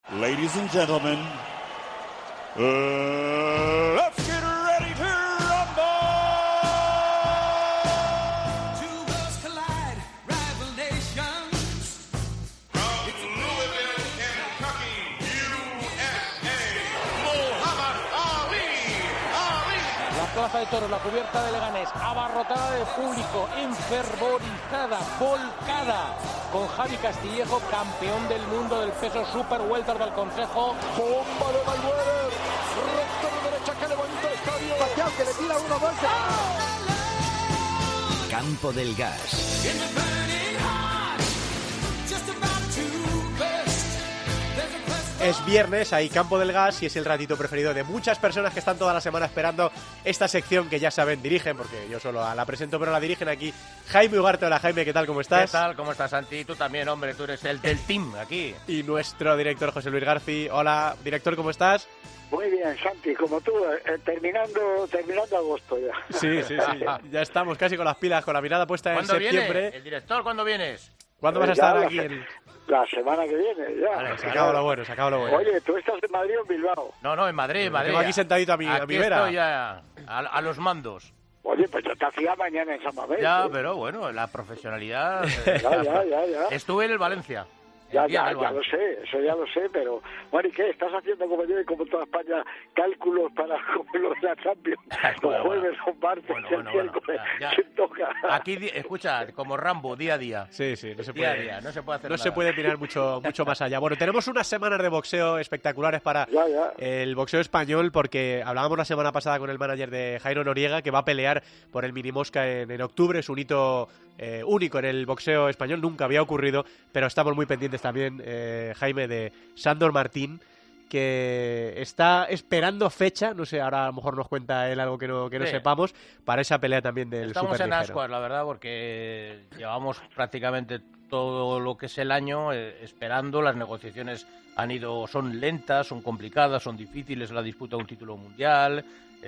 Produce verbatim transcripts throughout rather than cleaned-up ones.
Ladies and gentlemen, uh, let's get ready to rumble! Two worlds collide, rival nations. From Louisville, Kentucky, U S A, Muhammad Ali, Ali. La plaza de toros, la cubierta de Leganés, abarrotada de público, enfervorizada, volcada, con Javi Castillejo, campeón del mundo del peso super welter del Consejo. Bomba de Mayweather, recto de derecha que levanta el estadio. Pacquiao que le tira uno, dos. Campo del Gas. Es viernes, hay Campo del Gas y es el ratito preferido de muchas personas que están toda la semana esperando esta sección que ya saben, dirigen, porque yo solo la presento, pero la dirigen aquí Jaime Ugarte. Hola Jaime, ¿qué tal? ¿Cómo estás? ¿Qué tal? ¿Cómo estás, Santi? Tú también, hombre, tú eres el del team aquí. Y nuestro director José Luis Garci. Hola, director, ¿cómo estás? Muy bien, Santi, como tú, eh, terminando terminando agosto ya. Sí, sí, sí, ya estamos casi con las pilas, con la mirada puesta en septiembre. Viene? ¿El director cuándo vienes? ¿Cuándo vas a estar aquí? En... La semana que viene, ya. Vale, se acaba lo bueno, se acaba lo bueno. Oye, ¿tú estás en Madrid o en Bilbao? No, no, en Madrid, en Madrid. Tengo aquí sentadito a mi, aquí a mi vera. Estoy ya a, a los mandos. Oye, pues yo te hacía mañana en San Mamés. Ya, ¿eh? pero bueno, la profesionalidad... ya, ya, ya, ya. Estuve en el Valencia. Ya, ya, ya lo sé, eso ya lo sé, pero... Bueno, ¿y qué? ¿Estás haciendo como yo y como toda España cálculos para como lo de la Champions? Los jueves, los martes, bueno, el bueno, miércoles, bueno, ¿quién toca? Aquí, escucha, como Rambo, día a día. Sí, sí, no se día puede, a día, no se puede hacer no nada. se puede mirar mucho, mucho más allá. Bueno, tenemos unas semanas de boxeo espectaculares para ya, ya. el boxeo español, porque hablábamos la semana pasada con el manager de Jairo Noriega, que va a pelear por el mini mosca en, en octubre. Es un hito eh, único en el boxeo español, nunca había ocurrido, pero estamos muy pendientes también, eh, Jaime, de Sandor Martín, que está esperando fecha, no sé, ahora a lo mejor nos cuenta él algo que no, que no sí. sepamos, para esa pelea también del Estamos en superligero. ascuas, la verdad, porque llevamos prácticamente todo lo que es el año eh, esperando. Las negociaciones han ido, son lentas, son complicadas, son difíciles, la disputa de un título mundial,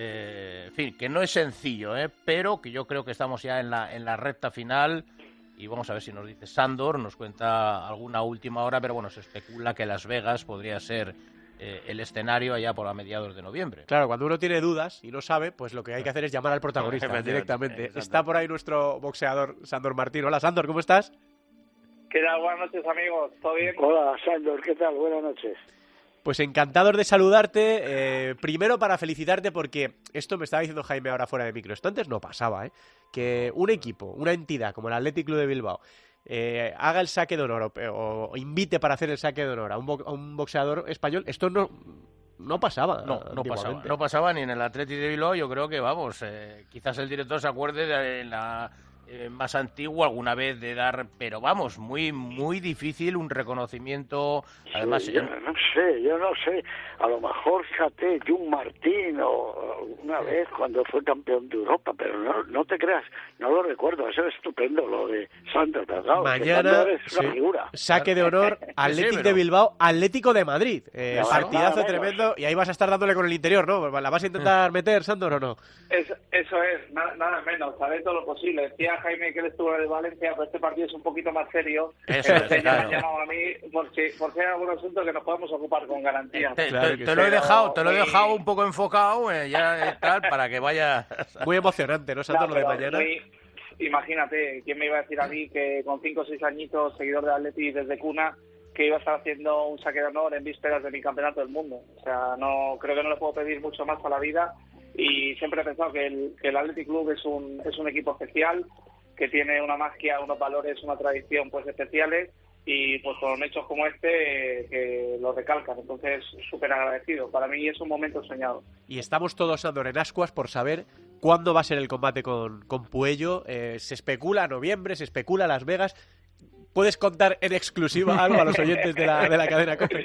eh, en fin, que no es sencillo, eh, pero que yo creo que estamos ya en la, en la recta final. Y vamos a ver si nos dice Sandor, nos cuenta alguna última hora, pero bueno, se especula que Las Vegas podría ser eh, el escenario allá por a mediados de noviembre. Claro, cuando uno tiene dudas y no sabe, pues lo que hay que hacer es llamar al protagonista directamente. Está por ahí nuestro boxeador Sandor Martín. Hola Sandor, ¿cómo estás? ¿Qué tal? Buenas noches, amigos. ¿Todo bien? Hola, Sandor, ¿qué tal? Buenas noches. Pues encantados de saludarte, eh, primero para felicitarte porque esto me estaba diciendo Jaime ahora fuera de micro, esto antes no pasaba, ¿eh? Que un equipo, una entidad como el Athletic Club de Bilbao eh, haga el saque de honor o, o invite para hacer el saque de honor a un, bo- a un boxeador español, esto no, no pasaba. No, no pasaba, no pasaba ni en el Athletic de Bilbao. Yo creo que, vamos, eh, quizás el director se acuerde de la... Eh, más antiguo alguna vez de dar, pero vamos, muy muy difícil un reconocimiento, además... Sí, yo no sé, yo no sé, a lo mejor, fíjate, Jun Martín o una vez cuando fue campeón de Europa, pero no, no te creas, no lo recuerdo, eso es estupendo, lo de Sandor, ¿verdad? Mañana, es una sí, figura. saque de honor, Athletic sí, pero... de Bilbao, Atlético de Madrid, eh, no, partidazo no, tremendo, y ahí vas a estar dándole con el interior, ¿no? ¿La vas a intentar meter, Sandor, o no? Eso, eso es, nada, nada menos, haré todo lo posible. Decía Jaime que él estuvo de Valencia, pero este partido es un poquito más serio. Eso es, Entonces, claro. me han llamado a mí por si, por si hay algún asunto que nos podemos ocupar con garantía. Te, Claro te, que te sí. lo he dejado, te lo he Muy- dejado un poco enfocado, eh, ya eh, tal, para que vaya... Muy emocionante, ¿no, Sandor, No, lo de pero mañana? muy- imagínate, ¿quién me iba a decir a mí que con cinco o seis añitos, seguidor de Atleti desde cuna, que iba a estar haciendo un saque de honor en vísperas de mi campeonato del mundo? O sea, no creo que no le puedo pedir mucho más a la vida, y siempre he pensado que el, que el Athletic Club es un, es un equipo especial, que tiene una magia, unos valores, una tradición pues especiales, y pues con hechos como este eh, que lo recalcan. Entonces, súper agradecido. Para mí es un momento soñado. Y estamos todos, Sandor, en ascuas por saber cuándo va a ser el combate con, con Puello. Eh, se especula noviembre, se especula Las Vegas. ¿Puedes contar en exclusiva algo a los oyentes de la, de la cadena COPE?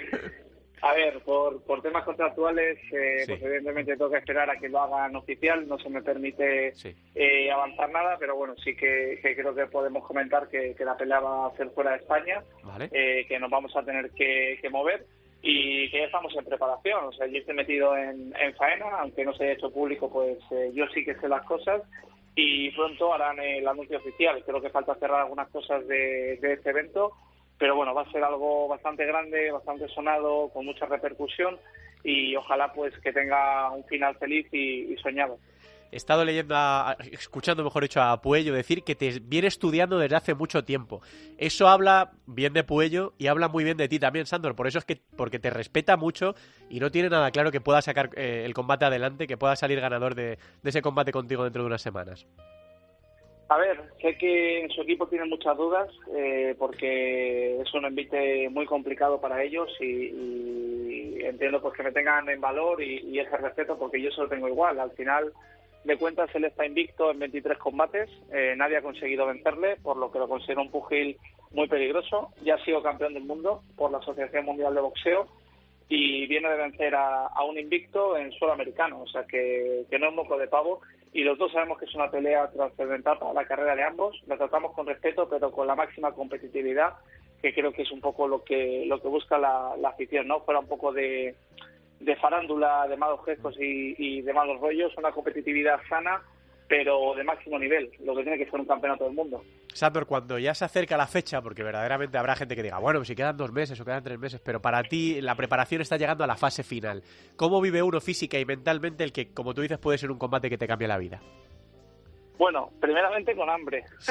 A ver, por, por temas contractuales, eh, Sí. pues evidentemente tengo que esperar a que lo hagan oficial, no se me permite Sí. eh, avanzar nada, pero bueno, sí que, que creo que podemos comentar que, que la pelea va a ser fuera de España, Vale. eh, que nos vamos a tener que, que mover y que ya estamos en preparación. O sea, yo estoy metido en, en faena, aunque no se haya hecho público, pues eh, yo sí que sé las cosas, y pronto harán el anuncio oficial. Creo que falta cerrar algunas cosas de, de este evento, pero bueno, va a ser algo bastante grande, bastante sonado, con mucha repercusión y ojalá pues que tenga un final feliz y, y soñado. He estado leyendo, a, escuchando mejor dicho a Puello decir que te viene estudiando desde hace mucho tiempo. Eso habla bien de Puello y habla muy bien de ti también, Sandor. Por eso es que porque te respeta mucho y no tiene nada claro que pueda sacar eh, el combate adelante, que pueda salir ganador de, de ese combate contigo dentro de unas semanas. A ver, sé que en su equipo tienen muchas dudas eh, porque es un envite muy complicado para ellos y, y entiendo pues que me tengan en valor y, y ese respeto porque yo se lo tengo igual. Al final de cuentas él está invicto en veintitrés combates, eh, nadie ha conseguido vencerle, por lo que lo considero un pugil muy peligroso. Ya ha sido campeón del mundo por la Asociación Mundial de Boxeo y viene de vencer a, a un invicto en suelo americano, o sea que, que no es moco de pavo. Y los dos sabemos que es una pelea trascendental para la carrera de ambos. La tratamos con respeto, pero con la máxima competitividad, que creo que es un poco lo que lo que busca la, la afición, ¿no? Fuera un poco de, de farándula, de malos gestos y, y de malos rollos, una competitividad sana, pero de máximo nivel, lo que tiene que ser un campeonato del mundo. Sandor, cuando ya se acerca la fecha, porque verdaderamente habrá gente que diga, bueno, si quedan dos meses o quedan tres meses, pero para ti la preparación está llegando a la fase final. ¿Cómo vive uno física y mentalmente el que, como tú dices, puede ser un combate que te cambie la vida? Bueno, primeramente con hambre, sí.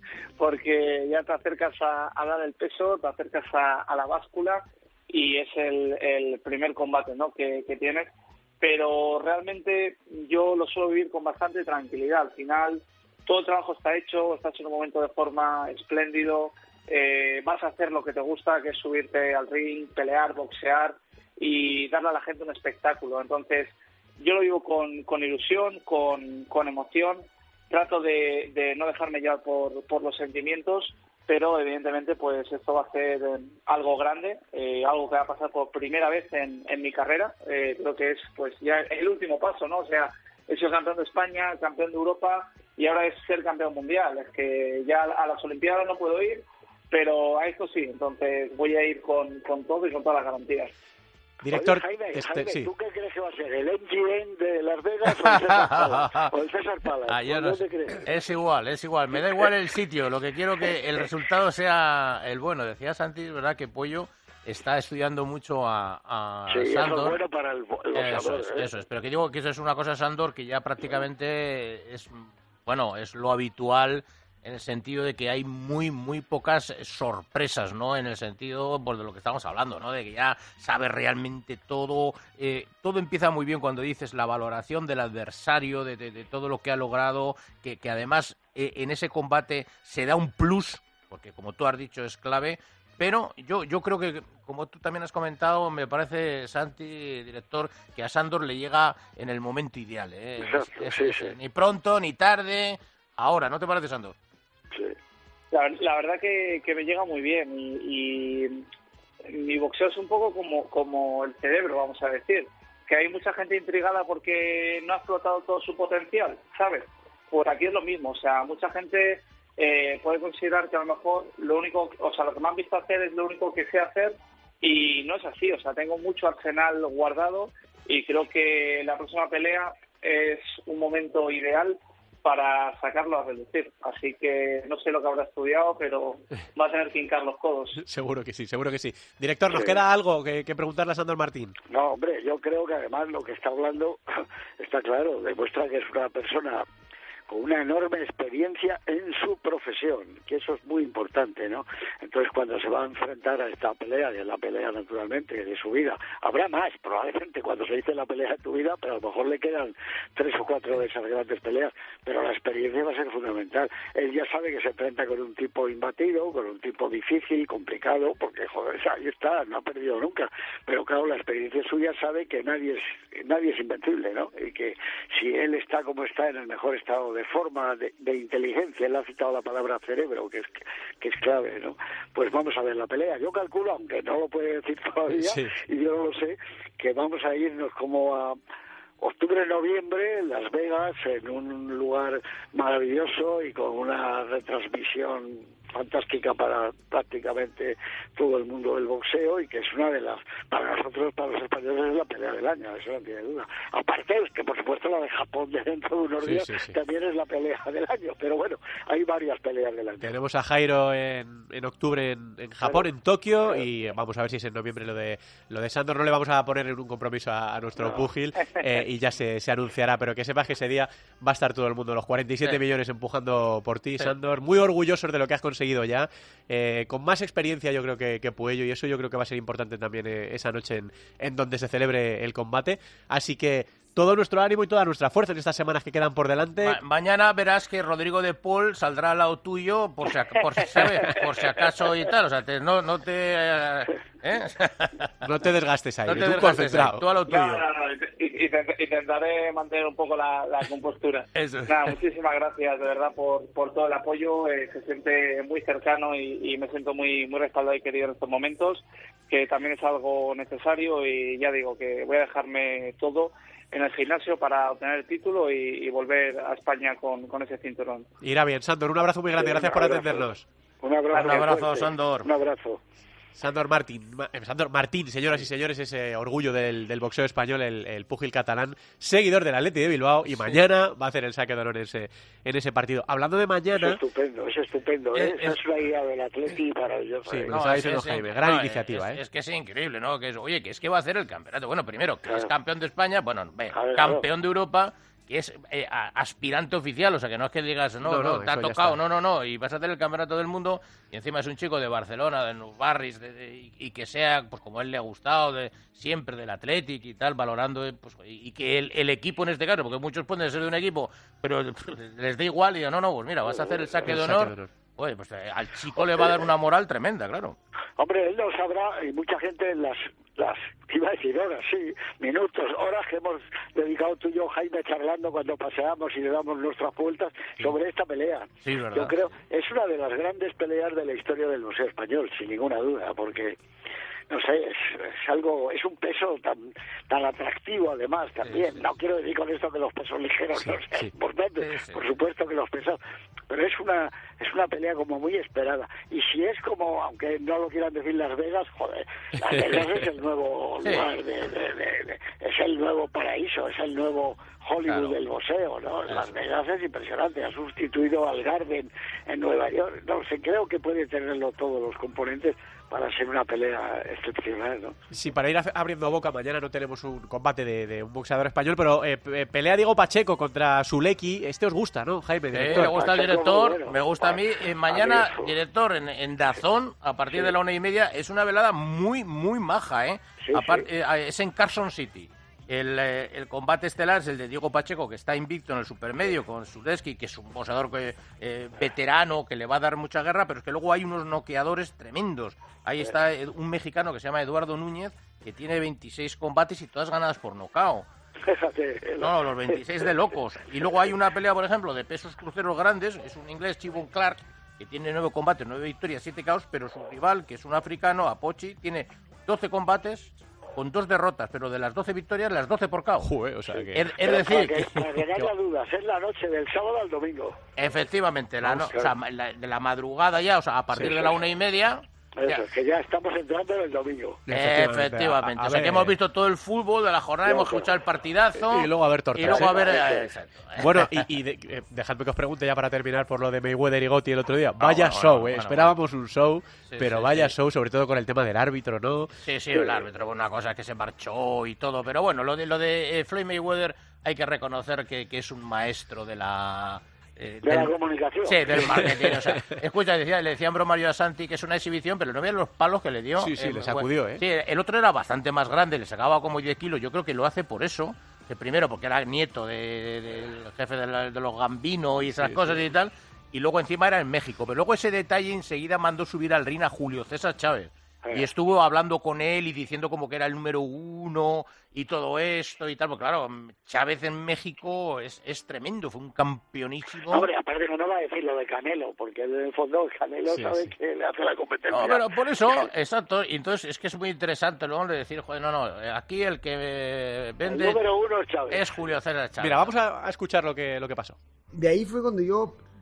Porque ya te acercas a, a dar el peso, te acercas a, a la báscula y es el, el primer combate, ¿no?, que, que tienes. Pero realmente yo lo suelo vivir con bastante tranquilidad. Al final todo el trabajo está hecho, estás en un momento de forma espléndido, eh, vas a hacer lo que te gusta, que es subirte al ring, pelear, boxear y darle a la gente un espectáculo. Entonces yo lo vivo con, con ilusión, con, con emoción, trato de, de no dejarme llevar por, por los sentimientos, pero evidentemente pues esto va a ser eh, algo grande, eh, algo que va a pasar por primera vez en, en mi carrera. Eh, creo que es pues ya el último paso, ¿no? O sea, he sido campeón de España, campeón de Europa y ahora es ser campeón mundial. Es que ya a las Olimpiadas no puedo ir, pero a esto sí. Entonces voy a ir con, con todo y con todas las garantías. Director, Oye, Jaime, este, Jaime, sí. ¿tú qué crees que va a ser? ¿El M G M de Las Vegas o el César Palace? ¿O el César Palace? Ah, yo ¿Dónde no sé. te crees? Es igual, es igual. Me da igual el sitio. Lo que quiero que el resultado sea el bueno. Decía Santi, ¿verdad?, que Puello está estudiando mucho a, a Sí, Sandor. eso es bueno para el boxeador. Eso es, ¿eh? eso es. Pero que digo que eso es una cosa, Sandor, que ya prácticamente es, bueno, es lo habitual en el sentido de que hay muy, muy pocas sorpresas, ¿no? En el sentido, pues, de lo que estamos hablando, ¿no? De que ya sabes realmente todo. Eh, todo empieza muy bien cuando dices la valoración del adversario, de, de, de todo lo que ha logrado, que, que además eh, en ese combate se da un plus, porque como tú has dicho es clave. Pero yo yo creo que, como tú también has comentado, me parece, Santi, director, que a Sandor le llega en el momento ideal, ¿eh? Exacto, Es- sí, es- sí. Ni pronto, ni tarde, ahora, ¿no te parece, Sandor? Sí. La, la verdad que, que me llega muy bien y, y mi boxeo es un poco como, como el cerebro, vamos a decir, que hay mucha gente intrigada porque no ha explotado todo su potencial, ¿sabes? Pues aquí es lo mismo, o sea, mucha gente eh, puede considerar que a lo mejor lo único, o sea, lo que me han visto hacer es lo único que sé hacer y no es así, o sea, tengo mucho arsenal guardado y creo que la próxima pelea es un momento ideal para sacarlo a relucir. Así que no sé lo que habrá estudiado, pero va a tener que hincar los codos. Seguro que sí, seguro que sí. Director, ¿nos Sí. queda algo que, que preguntarle a Sandor Martín? No, hombre, yo creo que además lo que está hablando está claro, demuestra que es una persona con una enorme experiencia en su profesión, que eso es muy importante, ¿no? Entonces, cuando se va a enfrentar a esta pelea, y es la pelea naturalmente de su vida, habrá más, probablemente cuando se dice la pelea de tu vida, pero a lo mejor le quedan tres o cuatro de esas grandes peleas, pero la experiencia va a ser fundamental. Él ya sabe que se enfrenta con un tipo imbatido, con un tipo difícil, complicado, porque, joder, ahí está, no ha perdido nunca, pero claro, la experiencia suya sabe que nadie es, nadie es invencible, ¿no? Y que si él está como está, en el mejor estado de forma, de, de inteligencia, él ha citado la palabra cerebro, que es que es clave, ¿no? Pues vamos a ver la pelea. Yo calculo, aunque no lo puede decir todavía, Sí. y yo no lo sé, que vamos a irnos como a octubre, noviembre, en Las Vegas, en un lugar maravilloso y con una retransmisión fantástica para prácticamente todo el mundo del boxeo y que es una de las, para nosotros, para los españoles, es la pelea del año, eso no tiene duda. Aparte es que, por supuesto, la de Japón de dentro de unos Sí, días sí, sí. también es la pelea del año, pero bueno, hay varias peleas del año. Tenemos a Jairo en, en octubre en, en Japón, Claro. en Tokio, Claro. y vamos a ver si es en noviembre lo de lo de Sandor. No le vamos a poner en un compromiso a, a nuestro No. púgil eh, y ya se, se anunciará, pero que sepas que ese día va a estar todo el mundo, los cuarenta y siete Sí. millones empujando por ti, Sí. Sandor, muy orgullosos de lo que has conseguido ya, eh, con más experiencia yo creo que, que Puello, y eso yo creo que va a ser importante también eh, esa noche en, en donde se celebre el combate, así que todo nuestro ánimo y toda nuestra fuerza en estas semanas que quedan por delante. Ma- mañana verás que Rodrigo de Paul saldrá al lado tuyo por si, ac- por, si- ¿sabes? Por si acaso y tal. O sea, te- no, no te... eh, ¿eh? No te desgastes ahí, No te tú desgastes concentrado. ahí, tú a lo tuyo. No, no, no, y- y- intent- intentaré mantener un poco la, la compostura. Eso. Nada, muchísimas gracias de verdad por, por todo el apoyo, eh, se siente muy cercano y, y me siento muy muy respaldado y querido en estos momentos, que también es algo necesario y ya digo que voy a dejarme todo en el gimnasio para obtener el título y, y volver a España con, con ese cinturón. Irá bien, Sandor, un abrazo muy grande, gracias por Un abrazo. atendernos. Un abrazo, Un abrazo, fuerte. Sandor. Un abrazo. Sandor Martín, Ma- eh, Sandor Martín, señoras y señores, ese orgullo del, del boxeo español, el, el púgil catalán, seguidor del Atleti de Bilbao, y mañana va a hacer el saque de honor en ese, en ese partido. Hablando de Es mañana, estupendo, es estupendo, ¿eh? Es- Esa es- es una idea del Atleti maravillosa. Sí, ¿eh? me lo estaba diciendo es- Jaime, es- gran no, iniciativa, es, ¿eh? es que es increíble, ¿no? Que es, oye, que es que va a hacer el campeonato. Bueno, primero, que es Claro. campeón de España, bueno, ve, Claro, campeón de Europa, que es eh, a- aspirante oficial, o sea, que no es que digas, no, No, no, no, te ha eso ya tocado, está. no, no, no, y vas a hacer el campeonato del mundo, y encima es un chico de Barcelona, de Nou Barris, de- de- y, y que sea, pues como a él le ha gustado, de siempre del Athletic y tal, valorando, eh, pues, y, y que el, el equipo en este caso, porque muchos pueden ser de un equipo, pero les da igual, y digan, no, no, pues mira, vas a hacer el saque El de saque honor, de honor. oye, pues eh, al chico le va a dar una moral tremenda, claro. Hombre, él lo sabrá y mucha gente en las, las, iba a decir horas, sí, minutos, horas que hemos dedicado tú y yo, Jaime, charlando cuando paseamos y le damos nuestras vueltas sobre esta pelea. Sí, es verdad. Yo creo, es una de las grandes peleas de la historia del boxeo español, sin ninguna duda, porque, no sé, es, es algo, es un peso tan tan atractivo además también. Sí, sí. No quiero decir con esto que los pesos ligeros Sí, no sean sí. importantes, Sí, sí. por supuesto que los pesos, pero es una es una pelea como muy esperada. Y si es como, aunque no lo quieran decir Las Vegas, joder, Las Vegas es el nuevo Sí. lugar, de, de- de- de- es el nuevo paraíso, es el nuevo Hollywood Claro. del boxeo, ¿no? Eso. Las Vegas es impresionante, ha sustituido al Garden en Nueva York. No sé, creo que puede tenerlo todos los componentes para ser una pelea excepcional, ¿no? sí, para ir a- abriendo boca, mañana no tenemos un combate de, de un boxeador español, pero eh, pe- pelea Diego Pacheco contra Zuleki, este os gusta, ¿no, Jaime? Sí, director? me gusta el Pacheco, director, muy bueno. me gusta a mí. Eh, A mañana, mí, director, en, en Dazón, a partir Sí. de la una y media, es una velada muy, muy maja, ¿eh? Sí, Apar- sí. eh, es en Carson City. El, eh, el combate estelar es el de Diego Pacheco, que está invicto en el supermedio con Sudeski, que es un boxeador que, eh, veterano que le va a dar mucha guerra, pero es que luego hay unos noqueadores tremendos. Ahí está eh, un mexicano que se llama Eduardo Núñez, que tiene veintiséis combates y todas ganadas por nocaut. Fíjate. No, los veintiséis de locos. Y luego hay una pelea, por ejemplo, de pesos cruceros grandes. Es un inglés, Chibon Clark, que tiene nueve combates, nueve victorias, siete caos, pero su rival, que es un africano, Apochi, tiene doce combates con dos derrotas, pero de las doce victorias, las doce por KO. Joder, o sea que... Es, es Pero decir, para que, para que no haya que- dudas, es la noche del sábado al domingo. efectivamente, la, no- Vamos, o sea, la- de la madrugada ya, o sea, a partir Sí, de sí. la una y media... Eso, ya. que ya estamos entrando en el domingo. Efectivamente, A- a o sea que ver. hemos visto todo el fútbol de la jornada, hemos Claro. escuchado el partidazo Y luego a ver tortas, y luego a ¿eh? ver, Eso. eh, exacto. Bueno, y, y de- eh, dejadme que os pregunte ya para terminar por lo de Mayweather y Gotti el otro día. Ah, Vaya bueno, show, bueno, eh. bueno, Esperábamos un show, Sí, pero sí, vaya sí. show, sobre todo con el tema del árbitro, ¿no? Sí, sí, el árbitro, una cosa que se marchó y todo, pero bueno, lo de lo de eh, Floyd Mayweather hay que reconocer que, que es un maestro de la eh, De la comunicación. Sí, del marketing, o sea, escucha, decía, le decían broma yo a Santi que es una exhibición, pero no vean los palos que le dio. Sí, sí, le sacudió, ¿eh? Sí, el otro era bastante más grande, le sacaba como diez kilos, yo creo que lo hace por eso, que primero porque era nieto de- del jefe de, la- de los Gambino y esas Sí, cosas sí. y tal, y luego encima era en México, pero luego ese detalle enseguida mandó subir al ring a Julio César Chávez. Y estuvo hablando con él y diciendo como que era el número uno y todo esto y tal. Porque claro, Chávez en México es, es tremendo, fue un campeonísimo. Hombre, aparte que no va a decir lo de Canelo, porque en el fondo Canelo Sí, sabe sí. que le hace la competencia. No, pero por eso, exacto. Y entonces es que es muy interesante luego de decir, joder, no, no, aquí el que eh, El vende número uno es Chávez. es Julio César Chávez. Mira, vamos a, a escuchar lo que, lo que pasó. De ahí fue cuando yo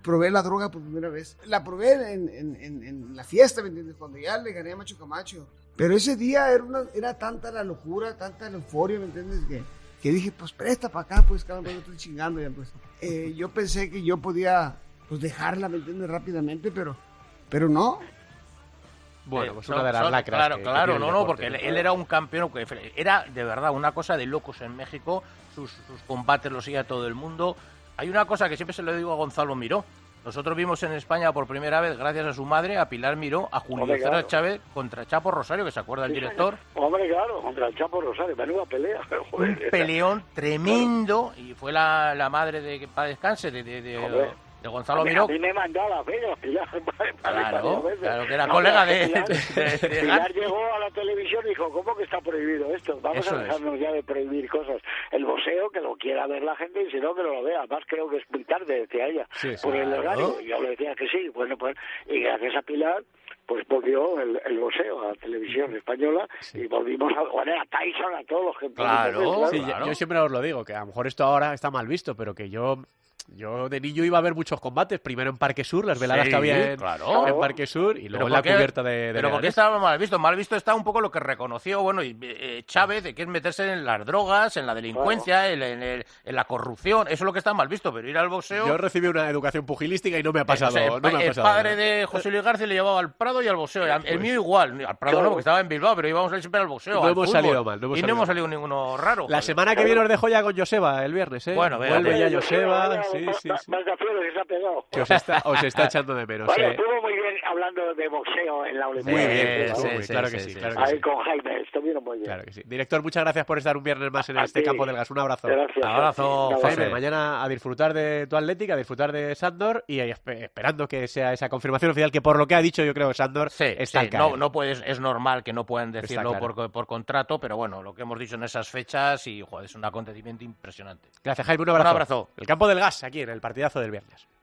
probé la droga por primera vez. La probé en, en, en, en la fiesta, ¿me entiendes? Cuando ya le gané a Macho Camacho. Pero ese día era, una, era tanta la locura, tanta la euforia, ¿me entiendes? Que, que dije, pues presta para acá, pues cabrón, no estoy chingando ya, pues. Eh, yo pensé que yo podía, pues dejarla, ¿me entiendes? Rápidamente, pero, pero no. Bueno, pues Eh, una de las son- lacras. Claro, que- que claro, tiene el no, no, deporte, porque él, él era un campeón, que era de verdad una cosa de locos en México, sus, sus combates los seguía todo el mundo. Hay una cosa que siempre se lo digo a Gonzalo Miró. Nosotros vimos en España por primera vez, gracias a su madre, a Pilar Miró, a Julio Hombre, César claro. Chávez contra Chapo Rosario, que se acuerda el Sí, director. Hombre, claro, contra el Chapo Rosario, menuda pelea. Joder, Un peleón tremendo, y fue la, la madre de que para descanse de, de, de, Joder. de Gonzalo a mí, Miró. a mí me mandó a Las Vegas, Pilar. Claro, varias veces. claro, que era No, colega pero de- Pilar, de- de- de- Pilar llegó a la televisión y dijo, ¿cómo que está prohibido esto? Vamos Eso a es. dejarnos ya de prohibir cosas. El boxeo, que lo quiera ver la gente, y si no, que no lo vea. Además, creo que es muy tarde, decía ella, Sí, sí, por el claro. horario. Y yo le decía que sí. Bueno, pues, y gracias a Pilar, pues volvió el, el boxeo a la televisión española, y volvimos a, bueno, a Tyson, a todos los que... Claro, Sí, yo- yo siempre os lo digo, que a lo mejor esto ahora está mal visto, pero que yo yo de niño iba a ver muchos combates, primero en Parque Sur, las veladas Sí, que había en, claro. en Parque Sur, y luego Pero en la ¿por qué- cubierta de, de Pero ¿por qué Leganés. estaba mal visto? Mal visto está un poco lo que reconoció, bueno, y, eh, Chávez, de que es meterse en las drogas, en la delincuencia, en, en el- en la corrupción, eso es lo que está mal visto, pero ir al boxeo... Yo recibí una educación pugilística y no me ha Eh, pasado, o sea, el, no me ha el pasado padre nada. de José Luis García le llevaba al Prado y al boxeo. El Pues mío igual. Al Prado Claro. no, porque estaba en Bilbao, pero íbamos a ir siempre al boxeo. No al hemos fútbol. salido mal, no hemos y salido no hemos mal. salido ninguno raro. La joder. semana que viene os dejo ya con Joseba el viernes, ¿eh? Bueno, Vuelve véate. ya Joseba, sí, sí, sí. Vacaciones que se ha pegado. Que os está, os está echando de menos, Bueno, eh. estuvo muy bien hablando de boxeo en la Olimpiada. Muy bien, Sí, estuvo sí, muy- sí, claro sí, que sí, sí, claro sí. que Ahí sí. con Jaime, estuvieron muy bien. Claro que sí. Director, muchas gracias por estar un viernes más en A este ti. campo del gas. Un abrazo. Gracias. Abrazo, Nada, Jaime, José. mañana a disfrutar de tu Atlética, a disfrutar de Sandor y espe- esperando que sea esa confirmación oficial que por lo que ha dicho yo creo que Sandor Sí, está sí, al caer. no, no puedes, es normal que no puedan Está decirlo claro. por, por contrato, pero bueno, lo que hemos dicho en esas fechas y joder, es un acontecimiento impresionante. Gracias, Jaime. Un abrazo. Un abrazo. El campo del gas aquí en el partidazo del viernes.